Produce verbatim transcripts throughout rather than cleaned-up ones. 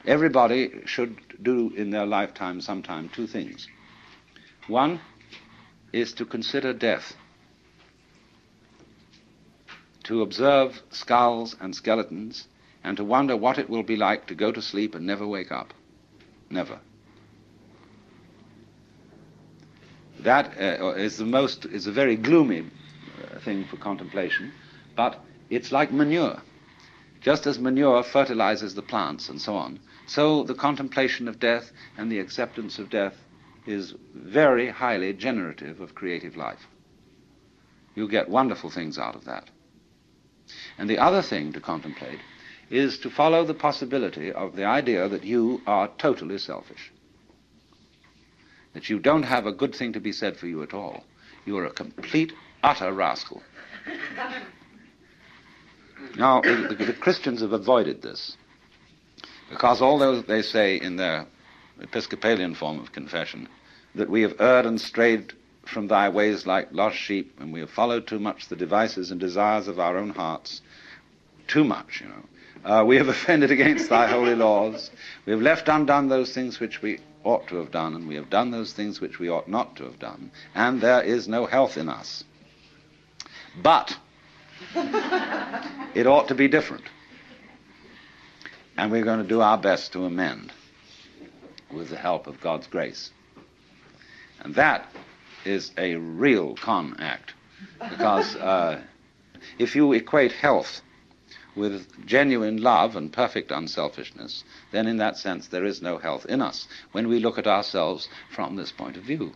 everybody should do in their lifetime sometime two things. One is to consider death, to observe skulls and skeletons, and to wonder what it will be like to go to sleep and never wake up. Never. That uh, is the most, is a very gloomy uh, thing for contemplation, but it's like manure. Just as manure fertilizes the plants and so on, so the contemplation of death and the acceptance of death is very highly generative of creative life. You get wonderful things out of that. And the other thing to contemplate is to follow the possibility of the idea that you are totally selfish, that you don't have a good thing to be said for you at all. You are a complete, utter rascal. Now, the, the Christians have avoided this, because although they say in their Episcopalian form of confession that we have erred and strayed from thy ways like lost sheep, and we have followed too much the devices and desires of our own hearts, too much, you know. Uh, we have offended against thy holy laws. We have left undone those things which we ought to have done, and we have done those things which we ought not to have done, and there is no health in us. But it ought to be different. And we're going to do our best to amend with the help of God's grace. And that is a real con act, because uh, if you equate health with genuine love and perfect unselfishness, then in that sense there is no health in us when we look at ourselves from this point of view.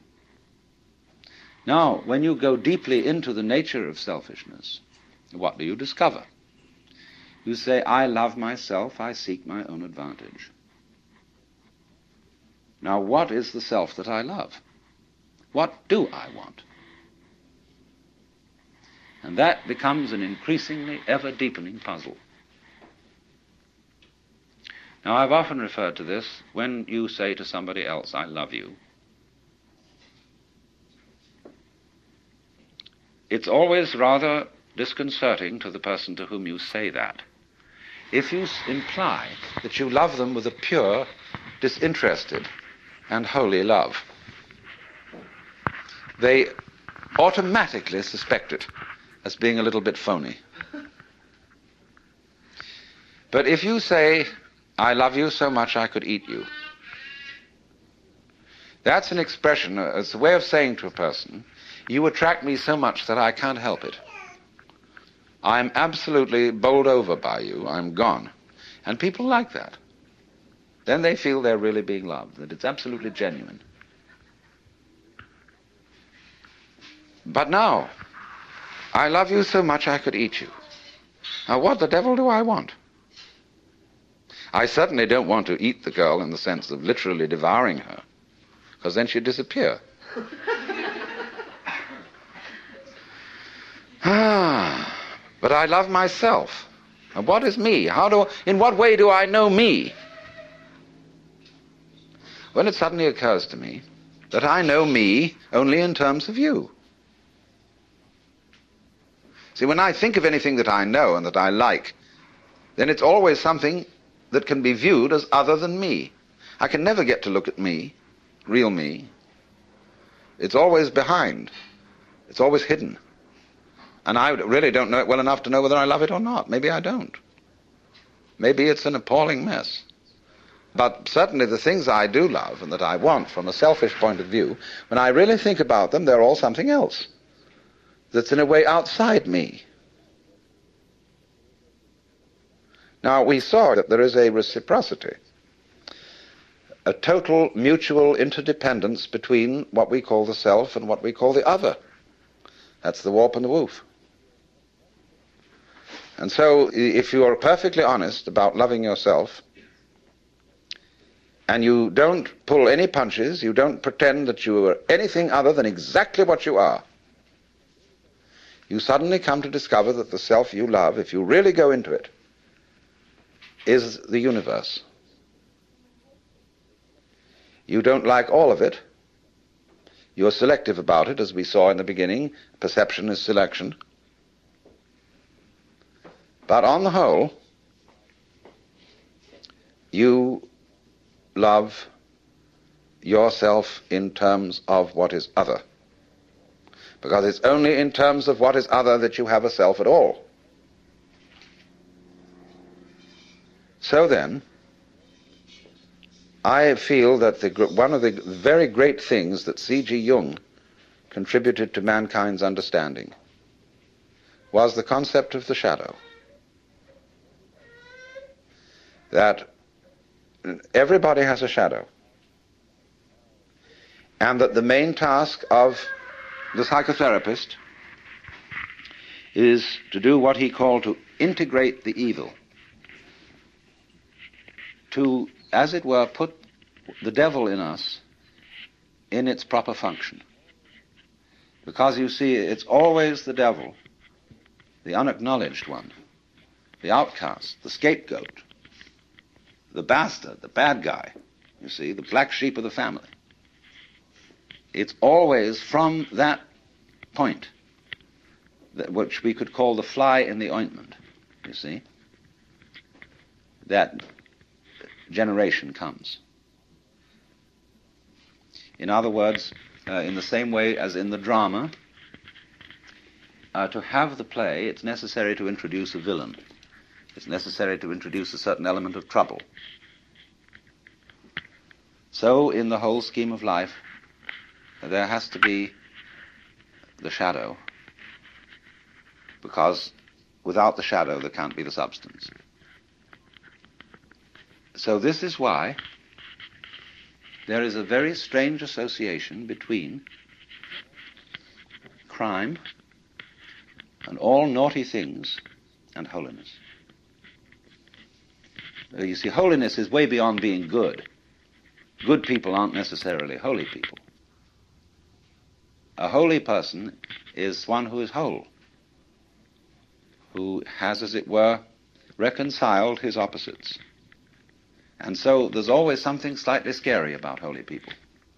Now, when you go deeply into the nature of selfishness, what do you discover? You say, I love myself, I seek my own advantage. Now, what is the self that I love? What do I want? And that becomes an increasingly ever-deepening puzzle. Now, I've often referred to this when you say to somebody else, I love you. It's always rather disconcerting to the person to whom you say that if you imply that you love them with a pure, disinterested, and holy love. They automatically suspect it as being a little bit phony. But if you say, I love you so much I could eat you, that's an expression, it's a way of saying to a person, you attract me so much that I can't help it. I'm absolutely bowled over by you, I'm gone. And people like that. Then they feel they're really being loved, that it's absolutely genuine. But now, I love you so much I could eat you. Now what the devil do I want? I certainly don't want to eat the girl in the sense of literally devouring her, because then she'd disappear. Ah, but I love myself. And what is me? How do, in what way do I know me? Well, it suddenly occurs to me that I know me only in terms of you. See, when I think of anything that I know and that I like, then it's always something that can be viewed as other than me. I can never get to look at me, real me. It's always behind. It's always hidden. And I really don't know it well enough to know whether I love it or not. Maybe I don't. Maybe it's an appalling mess. But certainly the things I do love and that I want from a selfish point of view, when I really think about them, they're all something else that's in a way outside me. Now, we saw that there is a reciprocity, a total mutual interdependence between what we call the self and what we call the other. That's the warp and the woof. And so, if you are perfectly honest about loving yourself, and you don't pull any punches, you don't pretend that you are anything other than exactly what you are, you suddenly come to discover that the self you love, if you really go into it, is the universe. You don't like all of it. You're selective about it, as we saw in the beginning. Perception is selection. But on the whole, you love yourself in terms of what is other. Because it's only in terms of what is other that you have a self at all. So then, I feel that the, one of the very great things that C G Jung contributed to mankind's understanding was the concept of the shadow. That everybody has a shadow. And that the main task of the psychotherapist is to do what he called to integrate the evil. To, as it were, put the devil in us in its proper function. Because you see, it's always the devil, the unacknowledged one, the outcast, the scapegoat, the bastard, the bad guy, you see, the black sheep of the family. It's always from that point, that, which we could call the fly in the ointment, you see, that generation comes. In other words, uh, in the same way as in the drama, uh, to have the play, it's necessary to introduce a villain. It's necessary to introduce a certain element of trouble. So, in the whole scheme of life, there has to be the shadow, because without the shadow there can't be the substance. So this is why there is a very strange association between crime and all naughty things and holiness. You see, holiness is way beyond being good. Good people aren't necessarily holy people. A holy person is one who is whole, who has, as it were, reconciled his opposites. And so there's always something slightly scary about holy people.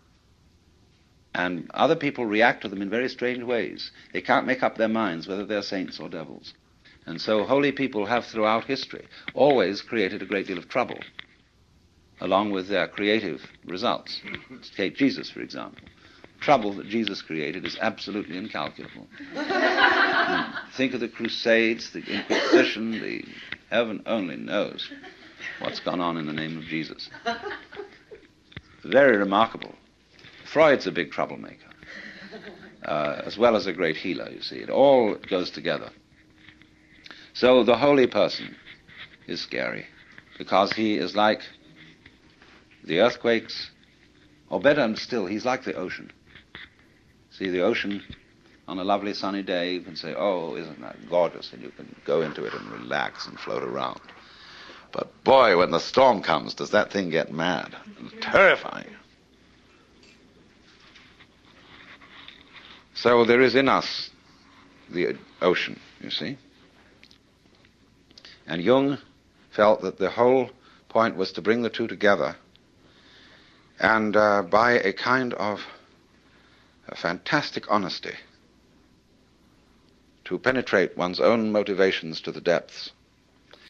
And other people react to them in very strange ways. They can't make up their minds whether they're saints or devils. And so holy people have throughout history always created a great deal of trouble, along with their creative results. Take Jesus, for example. The trouble that Jesus created is absolutely incalculable. Think of the Crusades, the Inquisition, the heaven only knows what's gone on in the name of Jesus. Very remarkable. Freud's a big troublemaker, uh, as well as a great healer, you see. It all goes together. So the holy person is scary, because he is like the earthquakes, or better still, he's like the ocean. See, the ocean, on a lovely sunny day, you can say, oh, isn't that gorgeous, and you can go into it and relax and float around. But boy, when the storm comes, does that thing get mad. Terrifying. So there is in us the ocean, you see. And Jung felt that the whole point was to bring the two together, and uh, by a kind of a fantastic honesty, to penetrate one's own motivations to the depths,